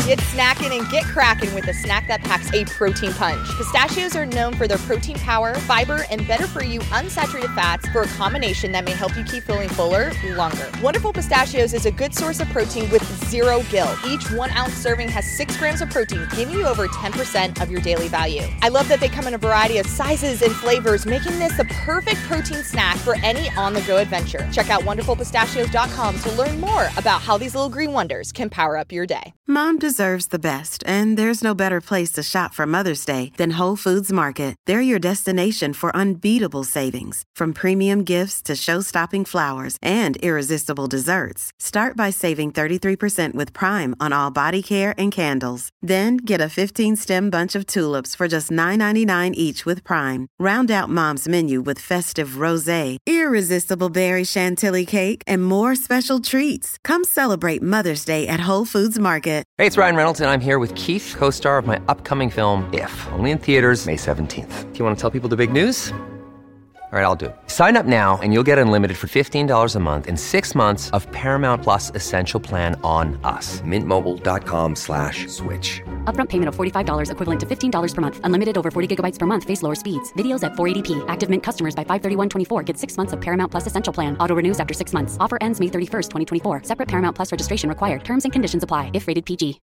Get snacking and get cracking with a snack that packs a protein punch. Pistachios are known for their protein power, fiber, and better-for-you unsaturated fats for a combination that may help you keep feeling fuller longer. Wonderful Pistachios is a good source of protein with zero guilt. Each 1 ounce serving has 6 grams of protein, giving you over 10% of your daily value. I love that they come in a variety of sizes and flavors, making this the perfect protein snack for any on-the-go adventure. Check out wonderfulpistachios.com to learn more about how these little green wonders can power up your day. Mom deserves the best, and there's no better place to shop for Mother's Day than Whole Foods Market. They're your destination for unbeatable savings, from premium gifts to show-stopping flowers and irresistible desserts. Start by saving 33% with Prime on all body care and candles. Then get a 15-stem bunch of tulips for just $9.99 each with Prime. Round out Mom's menu with festive rosé, irresistible berry chantilly cake, and more special treats. Come celebrate Mother's Day at Whole Foods Market. Hey, it's Ryan Reynolds, and I'm here with Keith, co-star of my upcoming film, If, only in theaters May 17th. Do you want to tell people the big news? All right, I'll do it. Sign up now and you'll get unlimited for $15 a month and 6 months of Paramount Plus Essential Plan on us. MintMobile.com/switch. Upfront payment of $45 equivalent to $15 per month. Unlimited over 40 gigabytes per month. Face lower speeds. Videos at 480p. Active Mint customers by 531.24 get 6 months of Paramount Plus Essential Plan. Auto renews after 6 months. Offer ends May 31st, 2024. Separate Paramount Plus registration required. Terms and conditions apply if rated PG.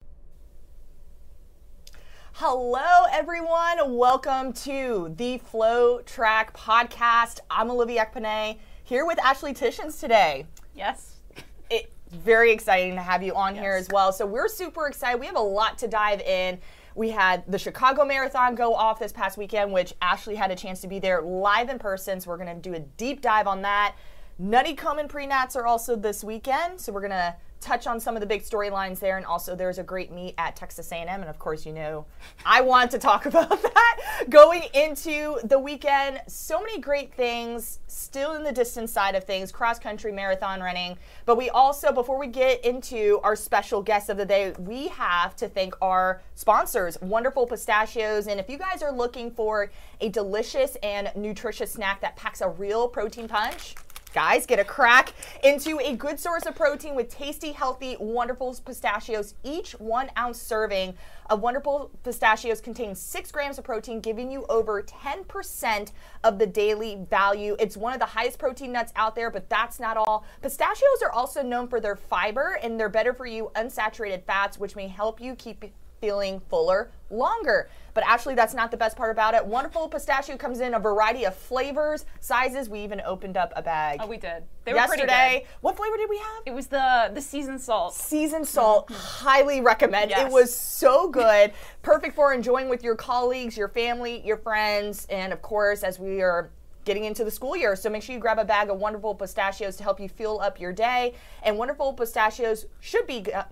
Hello, everyone. Welcome to the Flow Track Podcast. I'm Olivia Ekpene here with Ashley Tishins today. Yes. It's very exciting to have you on here as well. So we're super excited. We have a lot to dive in. We had the Chicago Marathon go off this past weekend, which Ashley had a chance to be there live in person. So we're going to do a deep dive on that. Nutty Komen Pre-Nats are also this weekend. So we're going to touch on some of the big storylines there, and also there's a great meet at Texas A&M, and of course, you know, I want to talk about that. Going into the weekend, so many great things, still in the distance side of things, cross-country marathon running, but we also, before we get into our special guest of the day, we have to thank our sponsors, Wonderful Pistachios, and if you guys are looking for a delicious and nutritious snack that packs a real protein punch, guys, get a crack into a good source of protein with tasty, healthy, Wonderful Pistachios. Each 1 ounce serving of Wonderful Pistachios contains 6 grams of protein, giving you over 10% of the daily value. It's one of the highest protein nuts out there, but that's not all. Pistachios are also known for their fiber and their better-for-you unsaturated fats, which may help you keep feeling fuller longer. But actually, that's not the best part about it. Wonderful Pistachio comes in a variety of flavors, sizes. We even opened up a bag. Oh, we did. They were yesterday. pretty good. What flavor did we have? It was the seasoned salt. Seasoned salt. Highly recommend. Yes. It was so good. Perfect for enjoying with your colleagues, your family, your friends, and of course, as we are getting into the school year. So make sure you grab a bag of Wonderful Pistachios to help you fuel up your day. And Wonderful Pistachios should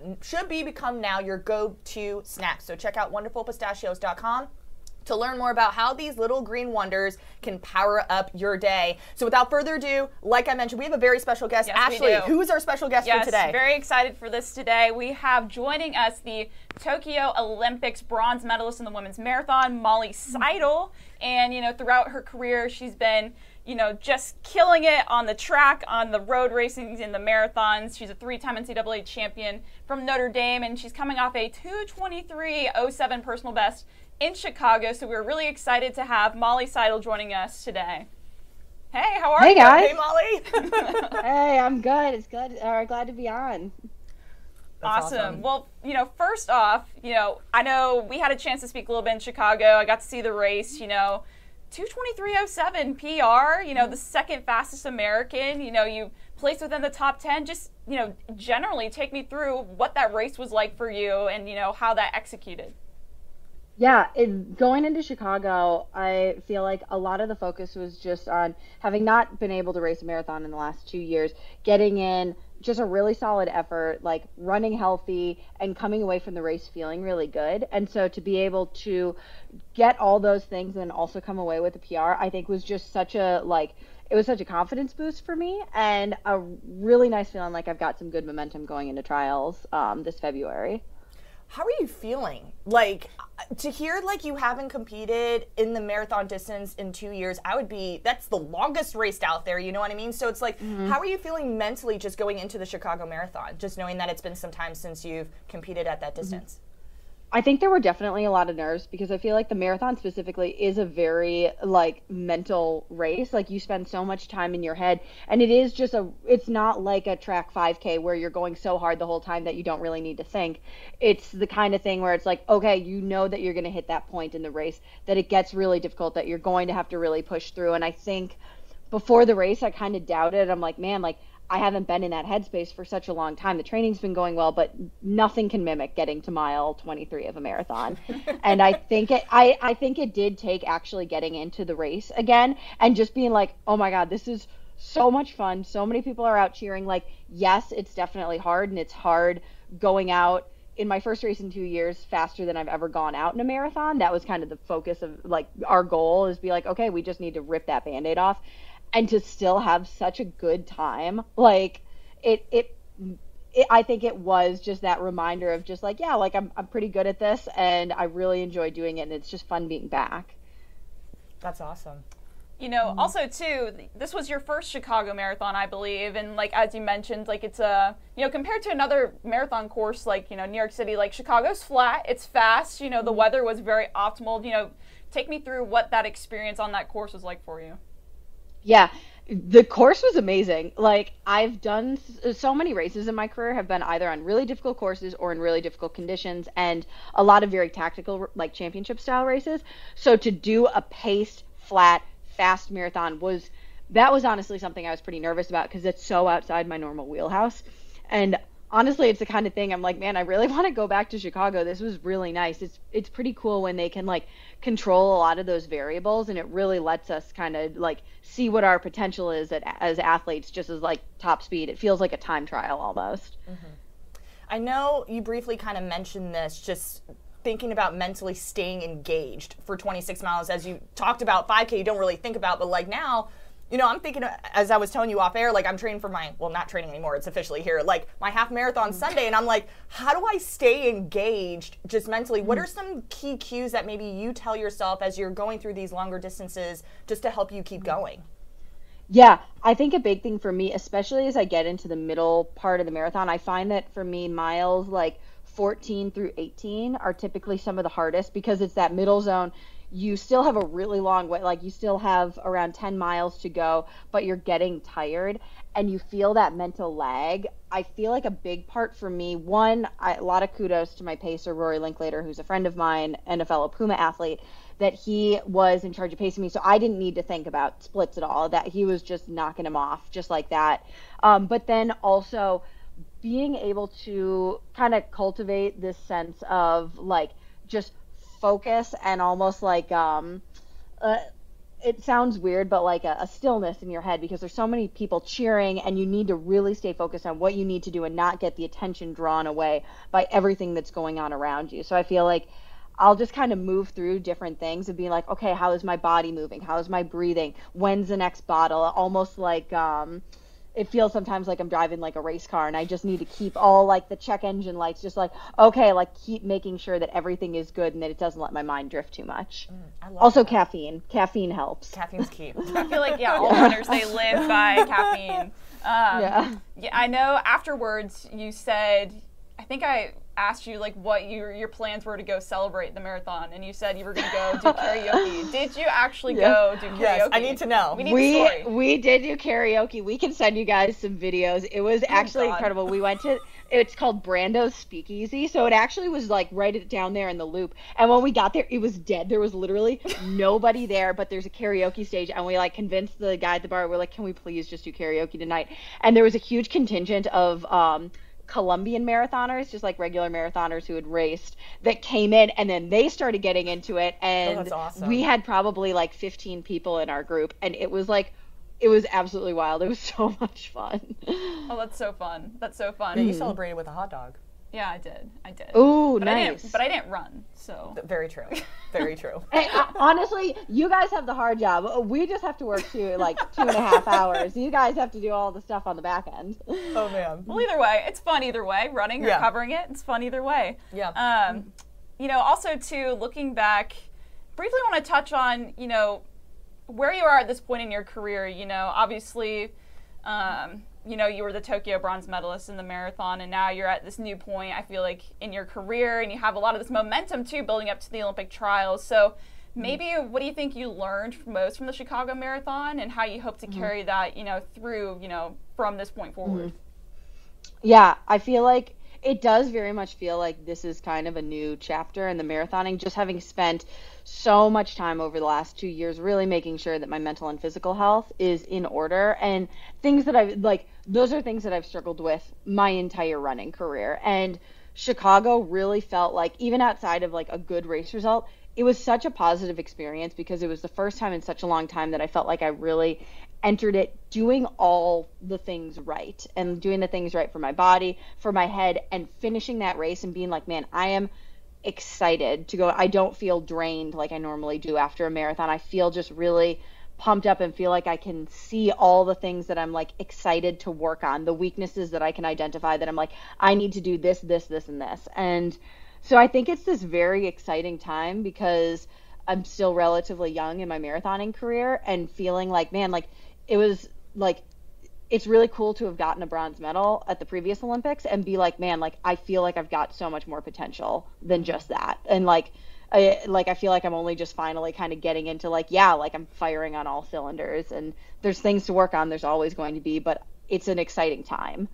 become now your go-to snack. So check out wonderfulpistachios.com to learn more about how these little green wonders can power up your day. So without further ado, like I mentioned, we have a very special guest. Yes, Ashley, we do. who is our special guest for today? Yes, very excited for this today. We have joining us the Tokyo Olympics bronze medalist in the women's marathon, Molly Seidel. And, you know, throughout her career, she's been, you know, just killing it on the track, on the road racing, in the marathons. She's a 3-time NCAA champion from Notre Dame, and she's coming off a 2:23:07 personal best in Chicago. So we're really excited to have Molly Seidel joining us today. Hey, how are you? Hey, guys. Hey, Molly. Hey, I'm good. It's good. Glad to be on. Awesome. Well, you know, first off, you know, I know we had a chance to speak a little bit in Chicago. I got to see the race, you know, 2:23:07 PR, you know, the second fastest American, you know, you placed within the top 10. Just, you know, generally take me through what that race was like for you and, you know, how that executed. Yeah, going into Chicago, I feel like a lot of the focus was just on having not been able to race a marathon in the last 2 years, getting in just a really solid effort, like running healthy and coming away from the race feeling really good. And so to be able to get all those things and also come away with a PR, I think was just such a, like, it was such a confidence boost for me and a really nice feeling like I've got some good momentum going into trials this February. How are you feeling? Like, to hear like you haven't competed in the marathon distance in 2 years, that's the longest race out there, you know what I mean? So it's like, how are you feeling mentally just going into the Chicago Marathon, just knowing that it's been some time since you've competed at that distance? I think there were definitely a lot of nerves because I feel like the marathon specifically is a very like mental race. Like you spend so much time in your head, and it's not like a track 5K where you're going so hard the whole time that you don't really need to think. It's the kind of thing where it's like, okay, you know that you're going to hit that point in the race, that it gets really difficult, that you're going to have to really push through. And I think before the race, I kind of doubted. I'm like, man, like I haven't been in that headspace for such a long time. The training's been going well, but nothing can mimic getting to mile 23 of a marathon. And I think it did take actually getting into the race again and just being like, oh my God, this is so much fun. So many people are out cheering. Like, yes, it's definitely hard, and it's hard going out in my first race in 2 years faster than I've ever gone out in a marathon. That was kind of the focus of like our goal is be like, okay, we just need to rip that Band-Aid off. And to still have such a good time, like I think it was just that reminder of just like, yeah, like I'm pretty good at this, and I really enjoy doing it, and it's just fun being back. That's awesome. You know, also too, this was your first Chicago Marathon, I believe, and like as you mentioned, like it's compared to another marathon course like New York City, like Chicago's flat, it's fast. The weather was very optimal. Take me through what that experience on that course was like for you. Yeah, the course was amazing. Like I've done so many races in my career have been either on really difficult courses or in really difficult conditions, and a lot of very tactical like championship style races. So to do a paced, flat, fast marathon was honestly something I was pretty nervous about because it's so outside my normal wheelhouse. And honestly, it's the kind of thing I'm like, man, I really want to go back to Chicago. This was really nice. It's pretty cool when they can like control a lot of those variables, and it really lets us kind of like see what our potential is as athletes, just as like top speed. It feels like a time trial almost. Mm-hmm. I know you briefly kind of mentioned this, just thinking about mentally staying engaged for 26 miles. As you talked about 5K, you don't really think about, but like now, I'm thinking, as I was telling you off air, like I'm training for not training anymore, it's officially here, like my half marathon Sunday, and I'm like, how do I stay engaged just mentally? What are some key cues that maybe you tell yourself as you're going through these longer distances just to help you keep going? Yeah, I think a big thing for me, especially as I get into the middle part of the marathon, I find that for me, miles like 14 through 18 are typically some of the hardest because it's that middle zone. You still have a really long way, like you still have around 10 miles to go, but you're getting tired and you feel that mental lag. I feel like a big part for me, a lot of kudos to my pacer, Rory Linklater, who's a friend of mine and a fellow Puma athlete, that he was in charge of pacing me. So I didn't need to think about splits at all, that he was just knocking them off just like that. But then also being able to kind of cultivate this sense of like just focus and almost like it sounds weird, but like a stillness in your head because there's so many people cheering and you need to really stay focused on what you need to do and not get the attention drawn away by everything that's going on around you. So I feel like I'll just kind of move through different things and be like, okay, how is my body moving? How is my breathing? When's the next bottle? Almost like it feels sometimes like I'm driving like a race car and I just need to keep all like the check engine lights just like, okay, like keep making sure that everything is good and that it doesn't let my mind drift too much. Also that. Caffeine helps. Caffeine's key. I feel like, all runners, they live by caffeine. Yeah, I know afterwards you said, I think I asked you like what your plans were to go celebrate the marathon, and you said you were going to go do karaoke. Did you actually go do karaoke? Yes, I need to know. We did do karaoke. We can send you guys some videos. It was actually incredible. We went to, it's called Brando's Speakeasy, so it actually was like right down there in the loop. And when we got there, it was dead. There was literally nobody there, but there's a karaoke stage, and we like convinced the guy at the bar, we're like, can we please just do karaoke tonight? And there was a huge contingent of Colombian marathoners, just like regular marathoners who had raced, that came in, and then they started getting into it, and that's awesome. We had probably like 15 people in our group, and it was absolutely wild. It was so much fun. Oh, that's so fun. That's so fun. Yeah, you celebrated with a hot dog. Yeah, I did. Ooh, nice. But I didn't run, so. Very true. Very true. Hey, honestly, you guys have the hard job. We just have to work like 2.5 hours. You guys have to do all the stuff on the back end. Oh, man. Well, either way, it's fun either way. Running or covering it, it's fun either way. Yeah. Also, too, looking back, briefly want to touch on, where you are at this point in your career. Obviously, you were the Tokyo bronze medalist in the marathon, and now you're at this new point, I feel like, in your career, and you have a lot of this momentum, too, building up to the Olympic trials. So maybe what do you think you learned most from the Chicago Marathon, and how you hope to carry that, through, from this point forward? Yeah, I feel like it does very much feel like this is kind of a new chapter in the marathoning, just having spent so much time over the last 2 years really making sure that my mental and physical health is in order, and things that I've those are things that I've struggled with my entire running career. And Chicago really felt like, even outside of like a good race result, it was such a positive experience because it was the first time in such a long time that I felt like I really entered it doing all the things right and doing the things right for my body, for my head, and finishing that race and being like, man, I am excited to go. I don't feel drained like I normally do after a marathon. I feel just really pumped up and feel like I can see all the things that I'm like excited to work on, the weaknesses that I can identify that I'm like, I need to do this, this, this, and this. And so I think it's this very exciting time because I'm still relatively young in my marathoning career and feeling like, man, like it was like, it's really cool to have gotten a bronze medal at the previous Olympics and be like, man, like I feel like I've got so much more potential than just that. And like I feel like I'm only just finally kind of getting into like, yeah, like I'm firing on all cylinders, and there's things to work on. There's always going to be, but it's an exciting time.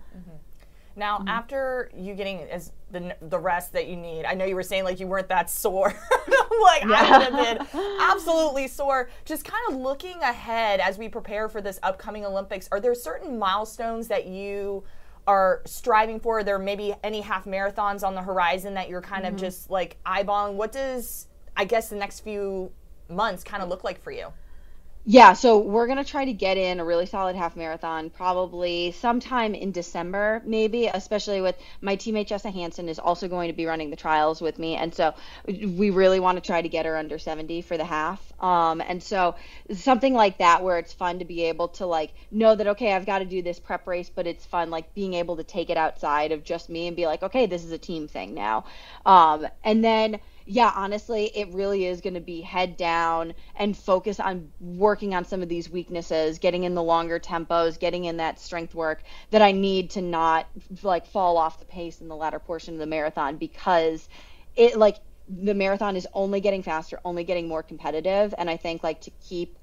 Now, after you getting the rest that you need, I know you were saying like you weren't that sore. Like I would have been absolutely sore. Just kind of looking ahead as we prepare for this upcoming Olympics, are there certain milestones that you are striving for? Are there maybe any half marathons on the horizon that you're kind of just like eyeballing? What does, I guess, the next few months kind of look like for you? Yeah, so we're going to try to get in a really solid half marathon probably sometime in December, maybe, especially with my teammate Jessa Hansen is also going to be running the trials with me. And so we really want to try to get her under 70 for the half. And so something like that where it's fun to be able to like know that, okay, I've got to do this prep race, but it's fun like being able to take it outside of just me and be like, okay, this is a team thing now. And then yeah, honestly, it really is going to be head down and focus on working on some of these weaknesses, getting in the longer tempos, getting in that strength work that I need to not like fall off the pace in the latter portion of the marathon, because it like the marathon is only getting faster, only getting more competitive. And I think like to keep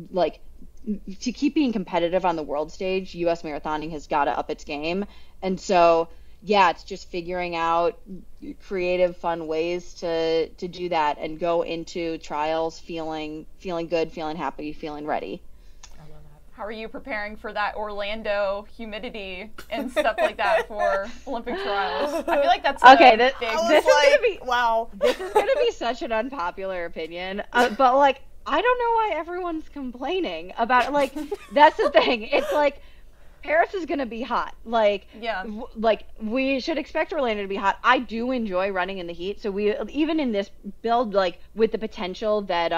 being competitive on the world stage, US marathoning has got to up its game. And so yeah, it's just figuring out creative, fun ways to do that and go into trials feeling good, feeling happy, feeling ready. I love that. How are you preparing for that Orlando humidity and stuff like that for Olympic trials? I feel like that's okay. This is going to be wow. This is going to be such an unpopular opinion, but like I don't know why everyone's complaining about it. Like that's the thing. It's like Paris is going to be hot. Like, yeah. Like we should expect Orlando to be hot. I do enjoy running in the heat. So we, even in this build, like with the potential that,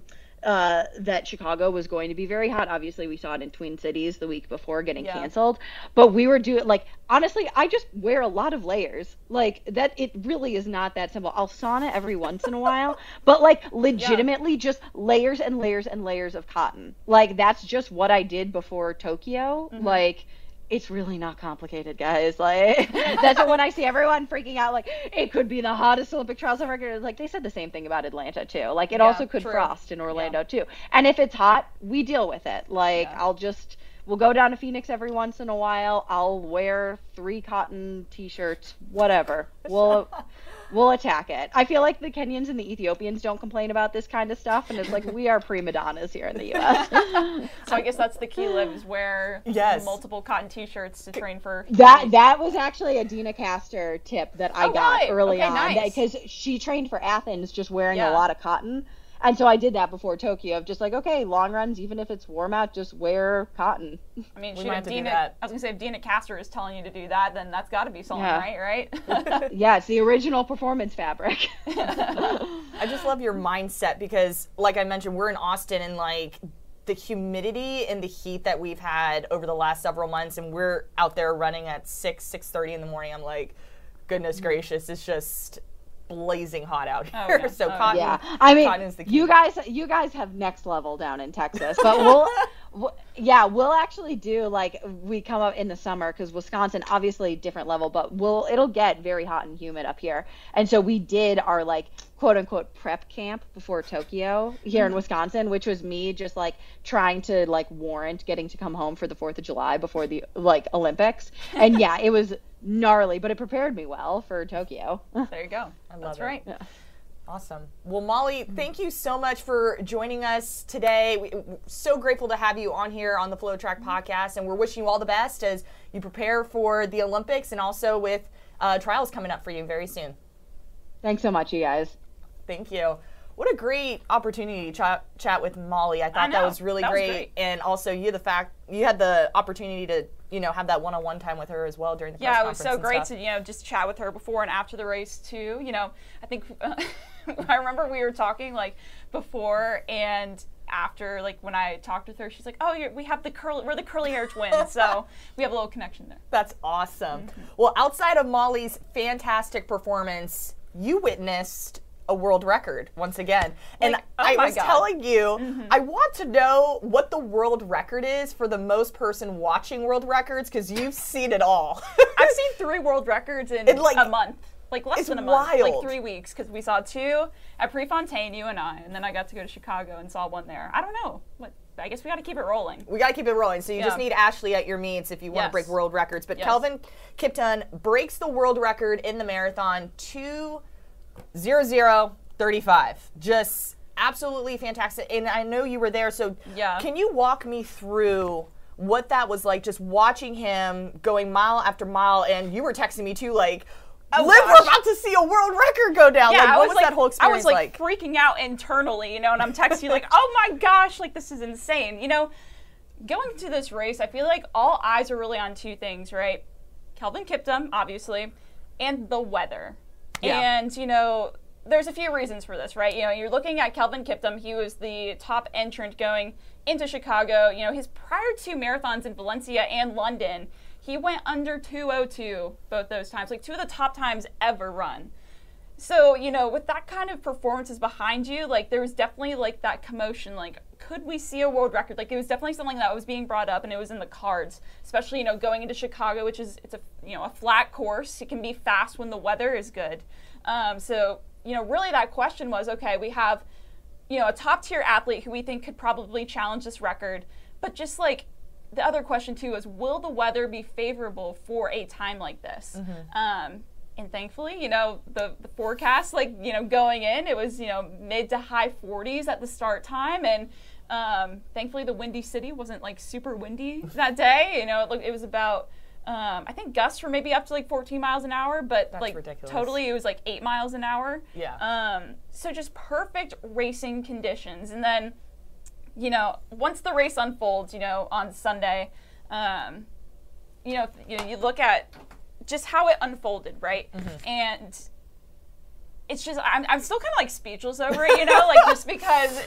that Chicago was going to be very hot. Obviously we saw it in Twin Cities the week before getting canceled, but we were doing like, honestly, I just wear a lot of layers like that. It really is not that simple. I'll sauna every once in a while, but like legitimately just layers and layers and layers of cotton. Like that's just what I did before Tokyo. Like it's really not complicated, guys. Like that's what when I see everyone freaking out, like it could be the hottest Olympic trials ever. Like they said the same thing about Atlanta too. Like it also could frost in Orlando too. And if it's hot, we deal with it. Like we'll go down to Phoenix every once in a while. I'll wear 3 cotton t-shirts, whatever. We'll attack it. I feel like the Kenyans and the Ethiopians don't complain about this kind of stuff, and it's like we are prima donnas here in the U.S. So I guess that's the key, Liv, is wear multiple cotton t-shirts to train for. That was actually a Dina Castor tip that I got early on, because she trained for Athens just wearing a lot of cotton. And so I did that before Tokyo, of just like, okay, long runs, even if it's warm out, just wear cotton. I mean, I was going to say, if Dina Castor is telling you to do that, then that's got to be something, right? Yeah, it's the original performance fabric. I just love your mindset because, like I mentioned, we're in Austin, and like the humidity and the heat that we've had over the last several months, and we're out there running at 6:30 in the morning. I'm like, goodness gracious, it's just blazing hot out here. So cotton, I mean, cotton is the key. you guys have next level down in Texas, but Yeah, we'll actually do we come up in the summer because Wisconsin, obviously different level, but it'll get very hot and humid up here. And so we did our quote unquote prep camp before Tokyo here in Wisconsin, which was me just trying to warrant getting to come home for the 4th of July before the Olympics. And yeah, it was gnarly, but it prepared me well for Tokyo. There you go. That's right. Yeah. Awesome. Well, Molly, thank you so much for joining us today. We're so grateful to have you on here on the FloTrack podcast, and we're wishing you all the best as you prepare for the Olympics and also with trials coming up for you very soon. Thanks so much, you guys. Thank you. What a great opportunity to chat with Molly. I thought that was really great. And also you had the opportunity to have that one-on-one time with her as well during the press conference. Yeah, it was so great to just chat with her before and after the race too. I think I remember we were talking before and after, when I talked with her, she's like, "Oh, we're the curly hair twins," so we have a little connection there. That's awesome. Well, outside of Molly's fantastic performance, you witnessed a world record once again. And I was telling you, I want to know what the world record is for the most person watching world records, because you've seen it all. I've seen 3 world records in a month. Less than a month. Wild. 3 weeks, because we saw 2 at Prefontaine, you and I, and then I got to go to Chicago and saw 1 there. I don't know. I guess we got to keep it rolling. We got to keep it rolling. So you just need Ashley at your meets if you want to break world records. But Kelvin Kiptum breaks the world record in the marathon, 2:00:35. Just absolutely fantastic. And I know you were there, so can you walk me through what that was like, just watching him going mile after mile? And you were texting me too, we're about to see a world record go down. Yeah, what was that whole experience like? I was freaking out internally, and I'm texting you oh my gosh, this is insane. Going to this race, I feel like all eyes are really on 2 things, right? Kelvin Kiptum, obviously, and the weather. Yeah. And, there's a few reasons for this, right? You're looking at Kelvin Kiptum. He was the top entrant going into Chicago. His prior 2 marathons in Valencia and London, he went under 2:02 both those times, 2 of the top times ever run. So, with that kind of performances behind you, there was definitely that commotion, could we see a world record? It was definitely something that was being brought up and it was in the cards, especially, going into Chicago, which is, it's a flat course. It can be fast when the weather is good. So, really that question was, okay, we have, a top tier athlete who we think could probably challenge this record, but just the other question too is, will the weather be favorable for a time like this? And thankfully, the forecast, going in, it was, mid to high 40s at the start time. And thankfully the Windy City wasn't super windy that day. It was about, I think gusts were maybe up to 14 miles an hour, but that's ridiculous. Totally it was 8 miles an hour. Yeah. So just perfect racing conditions. And then, once the race unfolds, on Sunday, you look at just how it unfolded, right? And it's just, I'm still kind of speechless over it, just because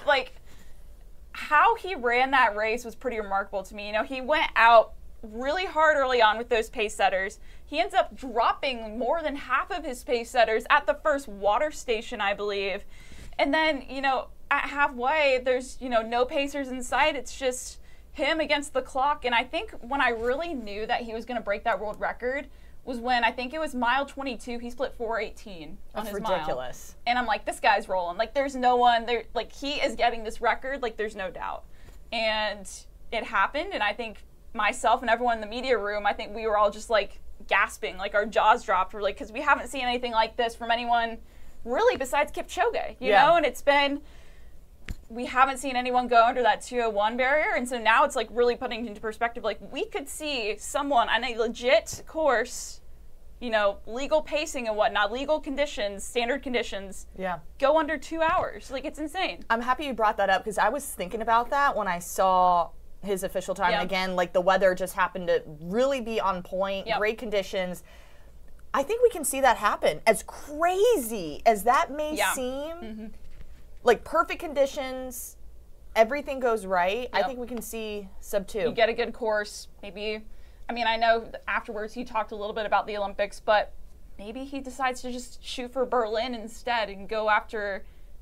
how he ran that race was pretty remarkable to me. He went out really hard early on with those pace setters. He ends up dropping more than half of his pace setters at the first water station, I believe. And then, at halfway, there's, no pacers in sight. It's just him against the clock. And I think when I really knew that he was going to break that world record was when, I think it was mile 22, he split 4:18 on his mile. That's ridiculous. And I'm this guy's rolling. There's no one there. He is getting this record. There's no doubt. And it happened. And I think myself and everyone in the media room, I think we were all just gasping, our jaws dropped. We're because we haven't seen anything like this from anyone really besides Kipchoge, you know? And it's been, we haven't seen anyone go under that 2:01 barrier. And so now it's really putting into perspective, we could see someone on a legit course, legal pacing and whatnot, legal conditions, standard conditions, go under 2 hours. It's insane. I'm happy you brought that up because I was thinking about that when I saw his official time. And again, the weather just happened to really be on point, great conditions. I think we can see that happen. As crazy as that may seem, perfect conditions, everything goes right. I think we can see sub 2. You get a good course, maybe. I mean, I know afterwards he talked a little bit about the Olympics, but maybe he decides to just shoot for Berlin instead and go after,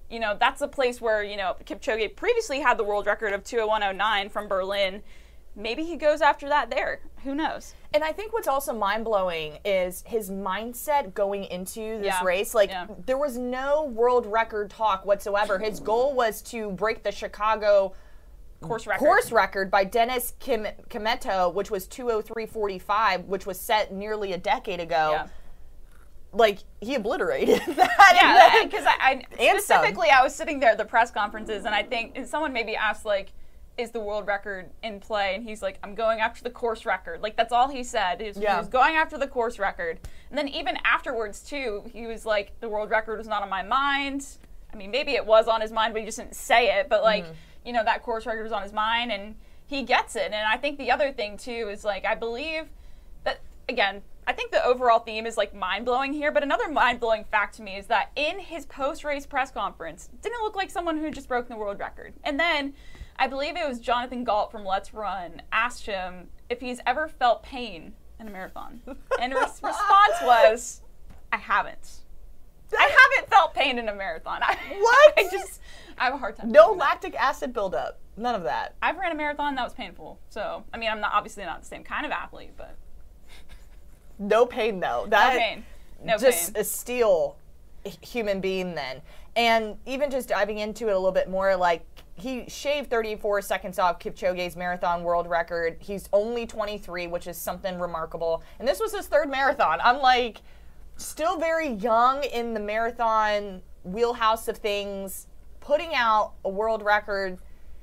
you know, that's a place where, you know, Kipchoge previously had the world record of 2:01:09 from Berlin. Maybe he goes after that there. Who knows? And I think what's also mind-blowing is his mindset going into this race. Like, there was no world record talk whatsoever. His goal was to break the Chicago course record by Dennis Kimetto, which was 2:03:45, which was set nearly a decade ago. Yeah. Like, he obliterated that. Yeah, because I specifically, I was sitting there at the press conferences, and I think someone maybe asked, like, is the world record in play? And he's like, I'm going after the course record. Like, that's all he said. He was going after the course record. And then even afterwards, too, he was like, the world record was not on my mind. I mean, maybe it was on his mind, but he just didn't say it. But, like, you know, that course record was on his mind, and he gets it. And I think the other thing, too, is, like, I believe that, again, I think the overall theme is, like, mind-blowing here, but another mind-blowing fact to me is that in his post-race press conference, didn't look like someone who had just broken the world record. And then I believe it was Jonathan Galt from Let's Run asked him if he's ever felt pain in a marathon. And his response was, I haven't. I haven't felt pain in a marathon. What? I have a hard time. No lactic acid buildup. None of that. I've ran a marathon that was painful. So, I mean, I'm obviously not the same kind of athlete, but. No pain, though. No pain. Just a steel human being then. And even just diving into it a little bit more, like, he shaved 34 seconds off Kipchoge's marathon world record. He's only 23, which is something remarkable. And this was his third marathon. I'm like, still very young in the marathon wheelhouse of things, putting out a world record.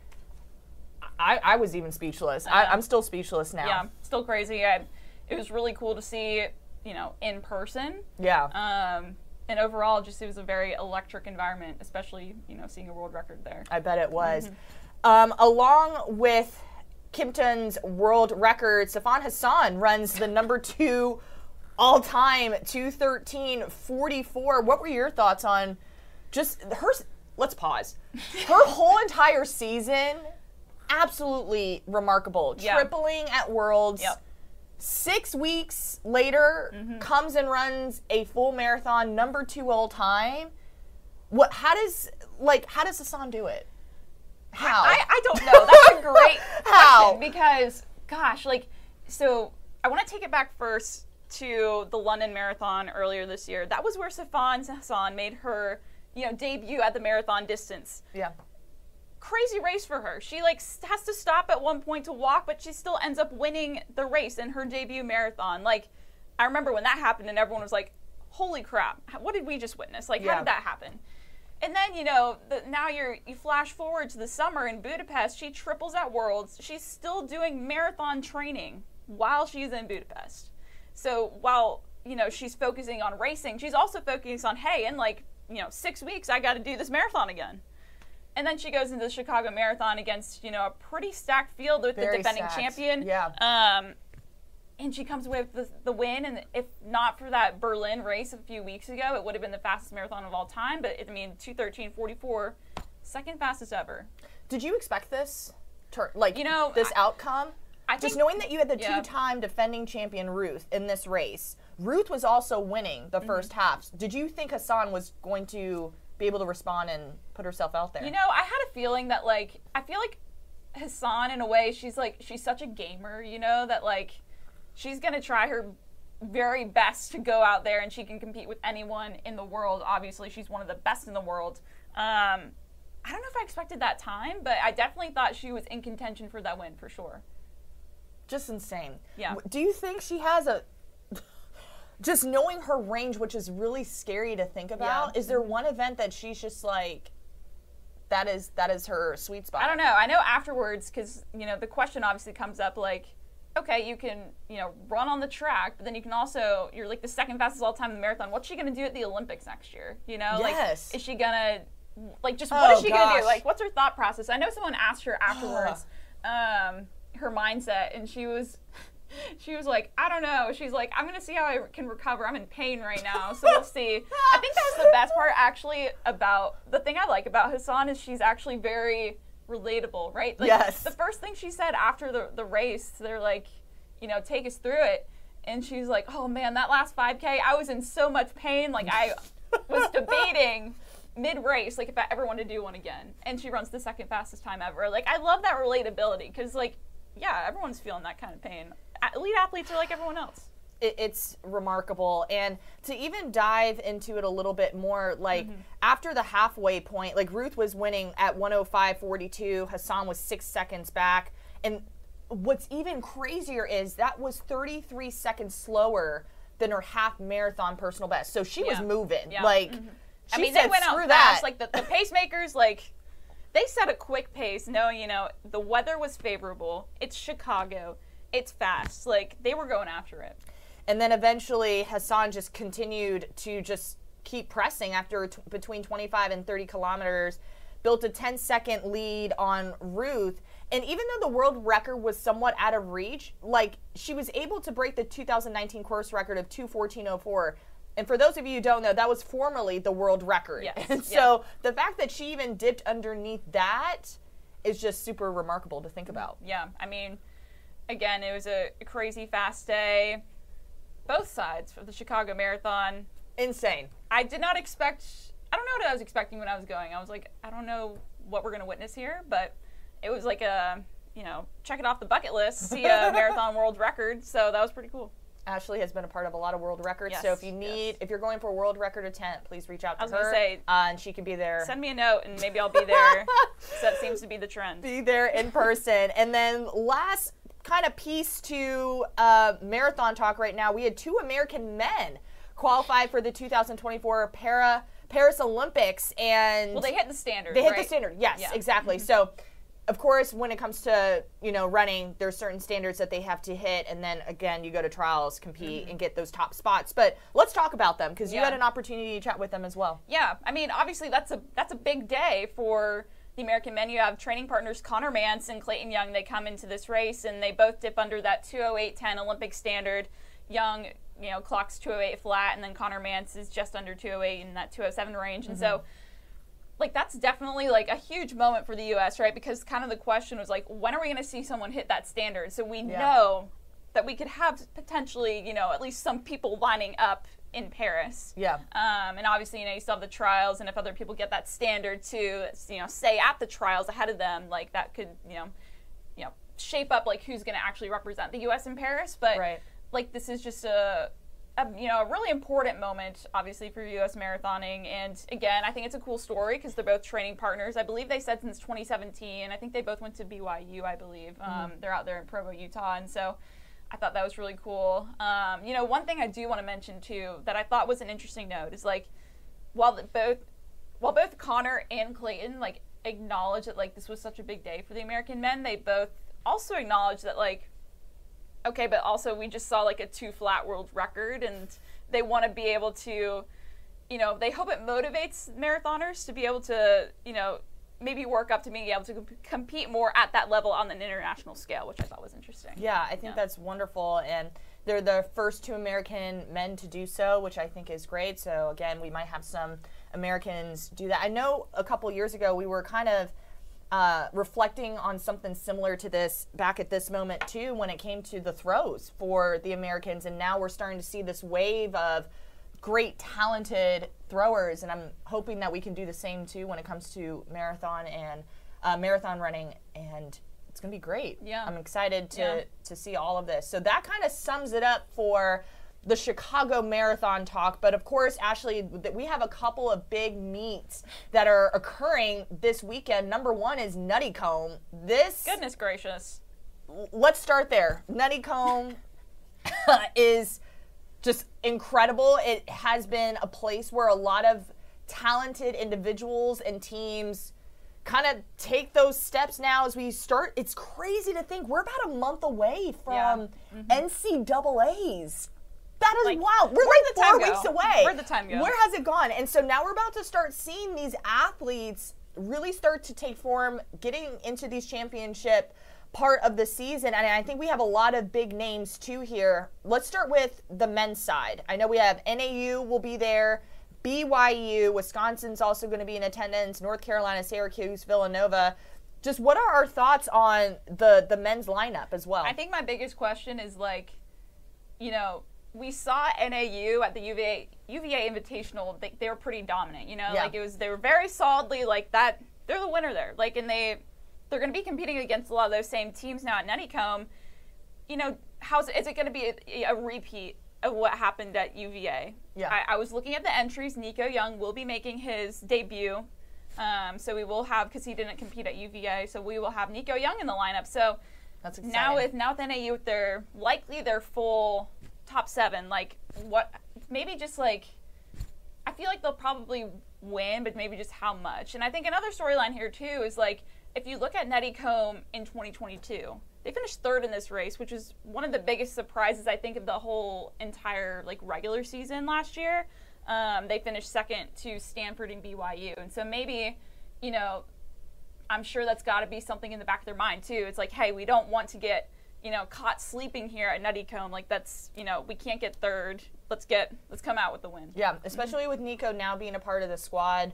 I was even speechless. I'm still speechless now. Yeah, still crazy. It was really cool to see, you know, in person. Yeah. And overall, just it was a very electric environment, especially, you know, seeing a world record there. I bet it was. Along with Kimpton's world record, Sifan Hassan runs the number 2 all-time 2:13:44. What were your thoughts on just her? Let's pause. Her whole entire season, absolutely remarkable. Yeah. Tripling at Worlds. Yep. 6 weeks later, comes and runs a full marathon, number 2 all time. How does Hassan do it? How? I don't know. That's a great How? question because, gosh, like, so I want to take it back first to the London Marathon earlier this year. That was where Sifan Hassan made her, you know, debut at the marathon distance. Yeah. Crazy race for her. She like has to stop at one point to walk, but she still ends up winning the race in her debut marathon. Like, I remember when that happened and everyone was like, holy crap, what did we just witness? Like, how did that happen? And then, you know, now you flash forward to the summer in Budapest, she triples at Worlds. She's still doing marathon training while she's in Budapest. So while, you know, she's focusing on racing, she's also focusing on, hey, in like, you know, 6 weeks, I got to do this marathon again. And then she goes into the Chicago Marathon against, you know, a pretty stacked field with the defending champion. Yeah. And she comes away with the win. And if not for that Berlin race a few weeks ago, it would have been the fastest marathon of all time. But, I mean, 2:13:44, second fastest ever. Did you expect this? This outcome? I think, just knowing that you had the 2-time defending champion Ruth in this race. Ruth was also winning the first half. Did you think Hassan was going to be able to respond and put herself out there? You know, I had a feeling that, like, I feel like Hassan, in a way, she's such a gamer, you know, that, like, she's going to try her very best to go out there and she can compete with anyone in the world. Obviously, she's one of the best in the world. I don't know if I expected that time, but I definitely thought she was in contention for that win, for sure. Just insane. Yeah. Do you think she has just knowing her range, which is really scary to think about, is there one event that she's just like, that is her sweet spot? I don't know. I know afterwards, because, you know, the question obviously comes up, like, okay, you can, you know, run on the track, but then you can also, you're like the second fastest all time in the marathon. What's she going to do at the Olympics next year? You know, yes. Like, is she going to, like, just what is she going to do? Like, what's her thought process? I know someone asked her afterwards her mindset, and she was like, I don't know. She's like, I'm going to see how I can recover. I'm in pain right now, so we'll see. I think that was the best part, actually, about the thing I like about Hassan is she's actually very relatable, right? Like, yes. The first thing she said after the race, they're like, you know, take us through it. And she's like, oh, man, that last 5K, I was in so much pain. Like, I was debating mid-race, like if I ever wanted to do one again, and she runs the second fastest time ever. Like, I love that relatability because, like, yeah, everyone's feeling that kind of pain. Elite athletes are like everyone else. It's remarkable. And to even dive into it a little bit more, like after the halfway point, like Ruth was winning at 105.42, Hassan was 6 seconds back. And what's even crazier is that was 33 seconds slower than her half marathon personal best. So she was moving. Like, I mean, they went out fast. Like the pacemakers, like they set a quick pace knowing, you know, the weather was favorable. It's Chicago. It's fast. Like, they were going after it. And then eventually Hassan just continued to just keep pressing after between 25 and 30 kilometers, built a 10-second lead on Ruth. And even though the world record was somewhat out of reach, like, she was able to break the 2019 course record of 2:14.04. And for those of you who don't know, that was formerly the world record. Yes. And so the fact that she even dipped underneath that is just super remarkable to think about. Yeah, I mean, again, it was a crazy fast day. Both sides of the Chicago Marathon. Insane. I did not expect, I don't know what I was expecting when I was going. I was like, I don't know what we're going to witness here, but it was like a, you know, check it off the bucket list, see a marathon world record, so that was pretty cool. Ashley has been a part of a lot of world records, Yes, so if you need, if you're going for a world record attempt, please reach out to her. I was going to say, and she can be there. send me a note and maybe I'll be there. So that seems to be the trend. Be there in person. And then last kind of piece to marathon talk right now, we had 2 American men qualify for the 2024 Paris Olympics, and well, they hit the standard. They hit the standard. Yes, Yeah. exactly. So, of course, when it comes to, you know, running, there's certain standards that they have to hit, and then again, you go to trials, compete, and get those top spots. But let's talk about them because you had an opportunity to chat with them as well. Yeah, I mean, obviously that's a big day for the American men. You have training partners Connor Mance and Clayton Young. They come into this race and they both dip under that 2:08.10 Olympic standard. Young, you know, clocks 2:08 flat, and then Connor Mance is just under 2:08 in that 2:07 range. And so, like, that's definitely like a huge moment for the U.S., right? Because kind of the question was like, when are we going to see someone hit that standard? So we know that we could have potentially, you know, at least some people lining up in Paris. Yeah. And obviously, you know, you still have the trials, and if other people get that standard to, you know, say at the trials ahead of them, like that could, you know, shape up like who's going to actually represent the U.S. in Paris. But like, this is just a you know, a really important moment, obviously, for U.S. marathoning. And again, I think it's a cool story because they're both training partners. I believe they said since 2017. I think they both went to BYU, I believe. They're out there in Provo, Utah. And so I thought that was really cool. You know, one thing I do want to mention, too, that I thought was an interesting note is, like, while both Connor and Clayton, like, acknowledge that, like, this was such a big day for the American men, they both also acknowledge that, like, okay, but also we just saw like a 2 flat world record, and they want to be able to, you know, they hope it motivates marathoners to be able to, you know, maybe work up to being able to compete more at that level on an international scale, which I thought was interesting. Yeah, I think that's wonderful, and they're the first 2 American men to do so, which I think is great. So again, we might have some Americans do that. I know a couple years ago we were kind of reflecting on something similar to this back at this moment too when it came to the throws for the Americans, and now we're starting to see this wave of great talented throwers, and I'm hoping that we can do the same too when it comes to marathon and marathon running, and it's gonna be great. Yeah, I'm excited to see all of this. So that kind of sums it up for the Chicago Marathon talk. But of course, Ashley, we have a couple of big meets that are occurring this weekend. Number one is Nuttycombe. Goodness gracious. Let's start there. Nuttycombe is just incredible. It has been a place where a lot of talented individuals and teams kind of take those steps now as we start. It's crazy to think we're about a month away from NCAAs. That is wild. We're like 4 weeks away. Where'd the time go? Where has it gone? And so now we're about to start seeing these athletes really start to take form, getting into these championship part of the season. And I think we have a lot of big names too here. Let's start with the men's side. I know we have NAU will be there, BYU, Wisconsin's also going to be in attendance, North Carolina, Syracuse, Villanova. Just what are our thoughts on the men's lineup as well? I think my biggest question is, like, you know, we saw NAU at the UVA Invitational. They were pretty dominant, you know, like they were very solidly like that. They're the winner there. Like, and they're going to be competing against a lot of those same teams now at Nuttycombe. You know, is it going to be a repeat of what happened at UVA? Yeah. I was looking at the entries. Nico Young will be making his debut. So we will have, because he didn't compete at UVA, so we will have Nico Young in the lineup. So that's exciting. Now with NAU, with their full top 7, like what, maybe just like, I feel like they'll probably win, but maybe just how much. And I think another storyline here too is like, if you look at Nuttycombe in 2022, they finished 3rd in this race, which is one of the biggest surprises, I think, of the whole entire like regular season last year. They finished 2nd to Stanford and BYU. And so maybe, you know, I'm sure that's got to be something in the back of their mind too. It's like, hey, we don't want to get, you know, caught sleeping here at Nuttycombe. Like, that's, you know, we can't get 3rd. Let's come out with the win. Yeah, especially with Nico now being a part of the squad.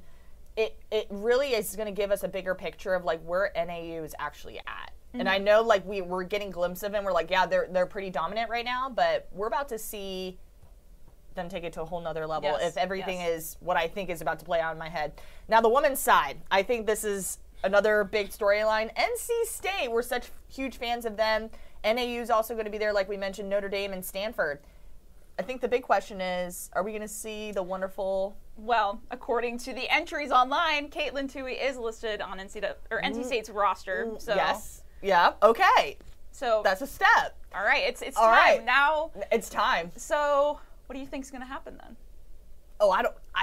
It really is going to give us a bigger picture of like where NAU is actually at. And I know like we're getting glimpses of it. We're like, yeah, they're pretty dominant right now, but we're about to see them take it to a whole nother level if everything is what I think is about to play out in my head. Now the women's side, I think this is another big storyline. NC State, we're such huge fans of them. NAU is also going to be there, like we mentioned, Notre Dame and Stanford. I think the big question is, are we going to see the wonderful... Well, according to the entries online, Caitlin Toohey is listed on NC State's roster. So. Yes. Yeah. Okay. So that's a step. All right. It's all time right. now. It's time. So what do you think is going to happen then? Oh,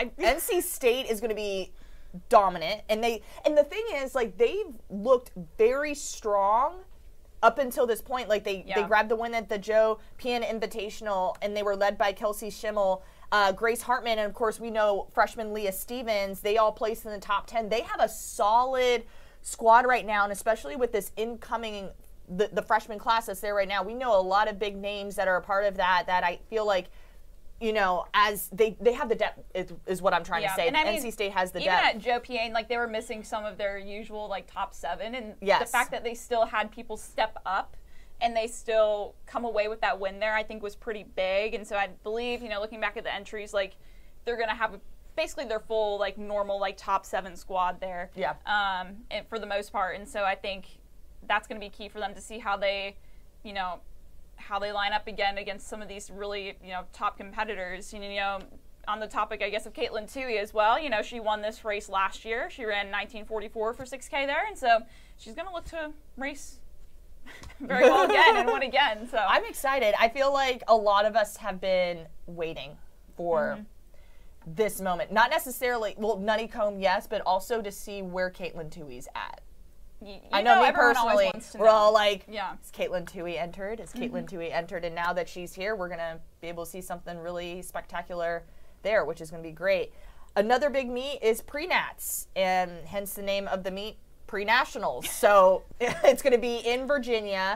NC State is going to be dominant, and the thing is, like, they've looked very strong up until this point. Like they grabbed the win at the Joe Pian Invitational, and they were led by Kelsey Schimmel, Grace Hartman, and of course we know freshman Leah Stevens. They all placed in the top 10. They have a solid squad right now, and especially with this incoming the freshman class that's there right now, we know a lot of big names that are a part of that I feel like, you know, as they have the depth is what I'm trying to say. And I mean, NC State has the even depth. at Joe Pian, like they were missing some of their usual like top 7, and yes. The fact that they still had people step up and they still come away with that win there, I think was pretty big. And so I believe, you know, looking back at the entries, like they're going to have basically their full like normal like top 7 squad there. Yeah. And for the most part, and so I think that's going to be key for them to see how they, you know, how they line up again against some of these really, you know, top competitors. You know, on the topic, I guess, of Caitlin Toohey as well, you know, she won this race last year. She ran 19:44 for 6K there, and so she's going to look to race very well again and win again. So I'm excited. I feel like a lot of us have been waiting for this moment. Not necessarily, well, Nuttycombe, yes, but also to see where Caitlin Toohey's at. I know me personally, we're all like, is Caitlin Toohey entered? Is Caitlin Toohey entered? And now that she's here, we're going to be able to see something really spectacular there, which is going to be great. Another big meet is pre-nats, and hence the name of the meet, pre-nationals. So it's going to be in Virginia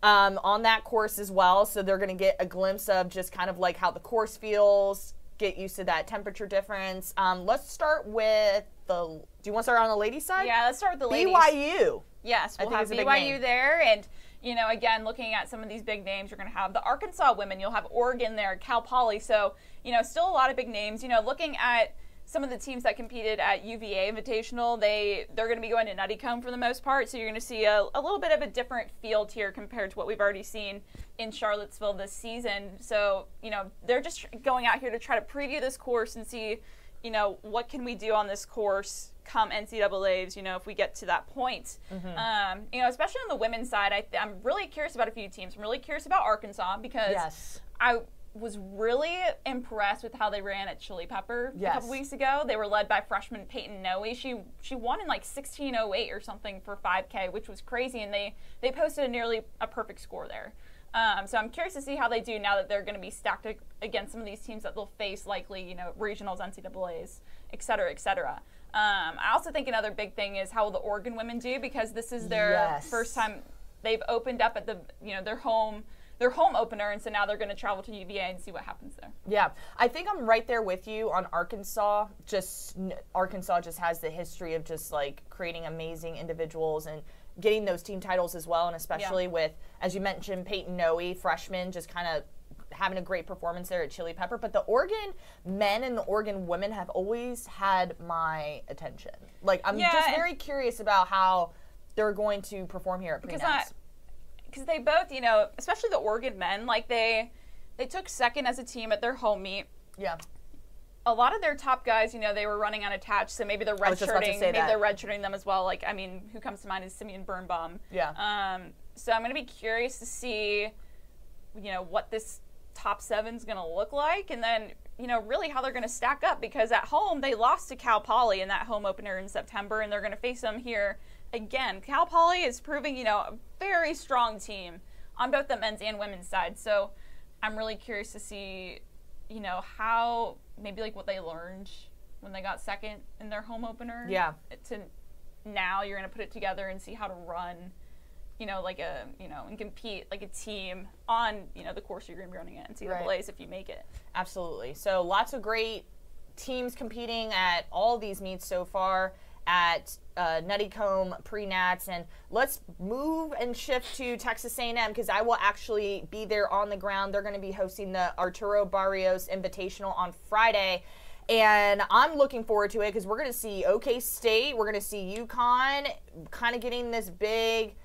on that course as well. So they're going to get a glimpse of just kind of like how the course feels, get used to that temperature difference. Let's start with do you want to start on the ladies' side? Yeah, let's start with the ladies. BYU. Yes, we'll have BYU there. And, you know, again, looking at some of these big names, you're going to have the Arkansas women. You'll have Oregon there, Cal Poly. So, you know, still a lot of big names. You know, looking at some of the teams that competed at UVA Invitational, they're going to be going to Nuttycombe for the most part. So you're going to see a little bit of a different field here compared to what we've already seen in Charlottesville this season. So, you know, they're just going out here to try to preview this course and see, you know, what can we do on this course come NCAAs, you know, if we get to that point. You know, especially on the women's side, I'm really curious about a few teams. I'm really curious about Arkansas because I was really impressed with how they ran at Chili Pepper a couple weeks ago. They were led by freshman Peyton Noe. She won in like 16:08 or something for 5K, which was crazy, and they posted nearly a perfect score there. So I'm curious to see how they do now that they're going to be stacked against some of these teams that they'll face, likely, you know, regionals, NCAAs, et cetera, et cetera. I also think another big thing is how will the Oregon women do, because this is their first time they've opened up at the, you know, their home opener, and so now they're going to travel to UVA and see what happens there. Yeah, I think I'm right there with you on Arkansas. Arkansas just has the history of just like creating amazing individuals and getting those team titles as well, and especially with, as you mentioned, Peyton Noe, freshman, just kind of having a great performance there at Chili Pepper. But the Oregon men and the Oregon women have always had my attention. Like, I'm just very curious about how they're going to perform here at Pre-Nats. Because they both, you know, especially the Oregon men, like they took second as a team at their home meet. Yeah. A lot of their top guys, you know, they were running unattached, so maybe they're redshirting them as well. Like, I mean, who comes to mind is Simeon Birnbaum. Yeah. So I'm going to be curious to see, you know, what this top 7's going to look like, and then, you know, really how they're going to stack up, because at home they lost to Cal Poly in that home opener in September, and they're going to face them here again. Cal Poly is proving, you know, a very strong team on both the men's and women's side. So I'm really curious to see, you know, how maybe like what they learned when they got second in their home opener. Yeah. To now you're going to put it together and see how to run, you know, like a, you know, and compete like a team on, you know, the course you're going to be running at NCAAs if you make it. Absolutely. So lots of great teams competing at all these meets so far at Nuttycombe Pre-Nats, and let's move and shift to Texas A&M, because I will actually be there on the ground. They're going to be hosting the Arturo Barrios Invitational on Friday, and I'm looking forward to it because we're going to see OK State, we're going to see UConn kind of getting this big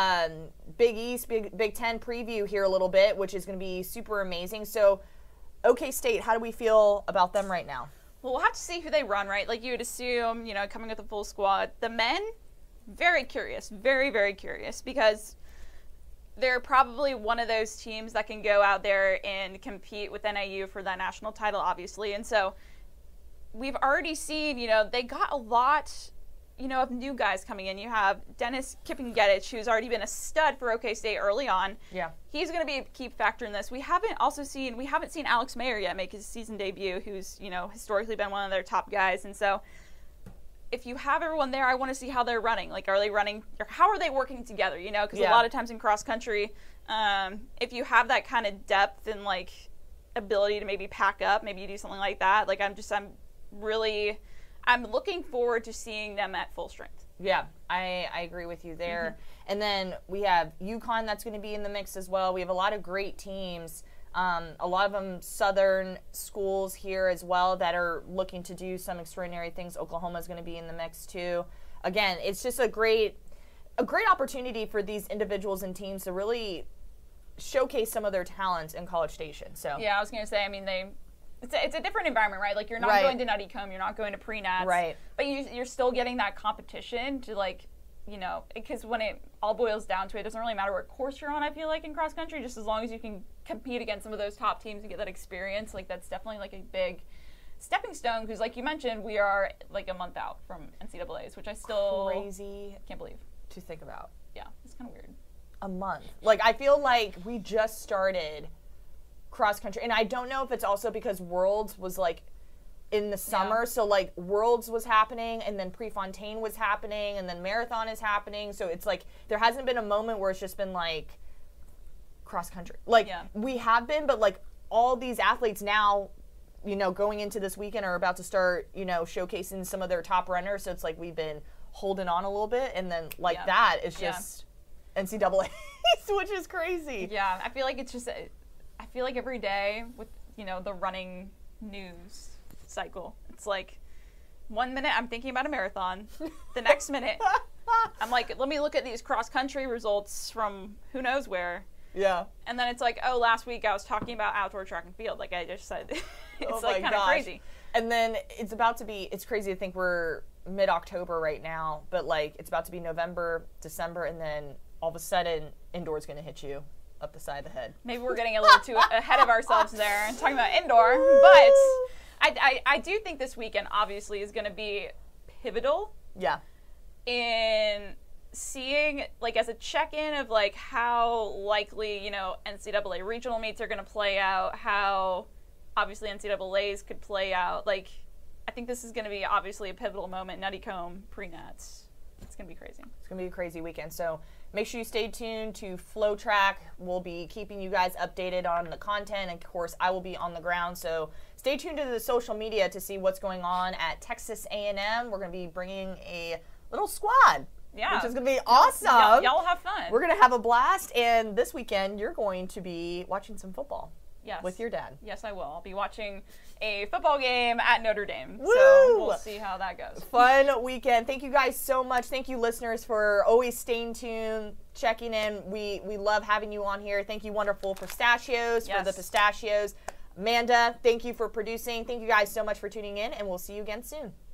Big East, Big Ten preview here a little bit, which is going to be super amazing. So OK State, how do we feel about them right now? Well, we'll have to see who they run, right? Like you would assume, you know, coming with a full squad. The men, very curious, very, very curious, because they're probably one of those teams that can go out there and compete with NIU for that national title, obviously. And so we've already seen, you know, they got a lot, you know, of new guys coming in. You have Dennis Kipingetich, who's already been a stud for OK State early on. Yeah. He's going to be a key factor in this. We haven't seen Alex Mayer yet make his season debut, who's, you know, historically been one of their top guys. And so if you have everyone there, I want to see how they're running. Like, are they running, or how are they working together, you know? Because a lot of times in cross country, if you have that kind of depth and, like, ability to maybe pack up, maybe you do something like that. Like, I'm looking forward to seeing them at full strength. Yeah, I agree with you there. Mm-hmm. And then we have UConn that's going to be in the mix as well. We have a lot of great teams, a lot of them Southern schools here as well that are looking to do some extraordinary things. Oklahoma's going to be in the mix too. Again, it's just a great opportunity for these individuals and teams to really showcase some of their talents in College Station. So yeah, I was going to say, I mean, it's a different environment, right? Like, you're not going to Nuttycombe, you're not going to Pre-Nats. Right. But you're still getting that competition to, like, you know, because when it all boils down to it, it doesn't really matter what course you're on, I feel like, in cross country, just as long as you can compete against some of those top teams and get that experience. Like, that's definitely, like, a big stepping stone, because, like you mentioned, we are, like, a month out from NCAAs, which I still can't believe to think about. Yeah, it's kind of weird. A month. Like, I feel like we just started cross country, and I don't know if it's also because Worlds was like in the summer, so like Worlds was happening, and then Prefontaine was happening, and then Marathon is happening, so it's like there hasn't been a moment where it's just been like cross country. Like we have been, but like all these athletes now, you know, going into this weekend are about to start, you know, showcasing some of their top runners, so it's like we've been holding on a little bit, and then like that is just NCAA, which is crazy. Yeah, I feel like it's just I feel like every day with, you know, the running news cycle, it's like 1 minute I'm thinking about a marathon, the next minute I'm like, let me look at these cross country results from who knows where. Yeah. And then it's like, oh, last week I was talking about outdoor track and field, like I just said. It's like kind of crazy. And then it's crazy to think we're mid-October right now, but like it's about to be November, December, and then all of a sudden indoor's going to hit you up the side of the head. Maybe we're getting a little too ahead of ourselves there and talking about indoor, but I do think this weekend obviously is going to be pivotal. Yeah. In seeing, like, as a check-in of like how likely, you know, NCAA regional meets are going to play out, how obviously NCAAs could play out. Like, I think this is going to be obviously a pivotal moment. Nuttycombe, Pre-Nats. It's going to be crazy. It's going to be a crazy weekend. So make sure you stay tuned to Flow Track. We'll be keeping you guys updated on the content. And of course, I will be on the ground. So stay tuned to the social media to see what's going on at Texas A&M. We're going to be bringing a little squad. Yeah. Which is going to be awesome. Y'all have fun. We're going to have a blast. And this weekend, you're going to be watching some football. Yes. with your dad. Yes, I will. I'll be watching a football game at Notre Dame. Woo! So we'll see how that goes. Fun weekend. Thank you guys so much. Thank you, listeners, for always staying tuned, checking in. We love having you on here. Thank you, Wonderful Pistachios, for the pistachios. Amanda, thank you for producing. Thank you guys so much for tuning in, and we'll see you again soon.